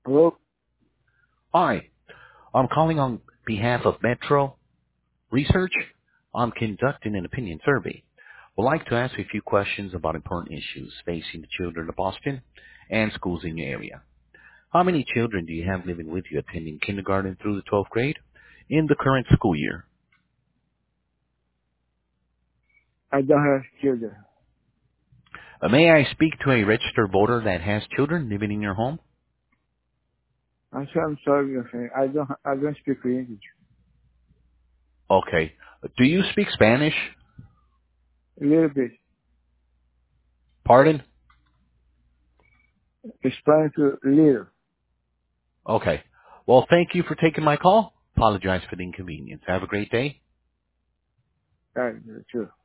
Hello? Hi, I'm calling on behalf of Metro Research. I'm conducting an opinion survey. Would like to ask you a few questions about important issues facing the children of Boston and schools in your area. How many children do you have living with you attending kindergarten through the 12th grade in the current school year? I don't have children. May I speak to a registered voter that has children living in your home? I'm sorry, your friend. I don't speak English. Okay. Do you speak Spanish? A little bit. Pardon? Spanish a little. Okay. Well, thank you for taking my call. Apologize for the inconvenience. Have a great day. Right, true.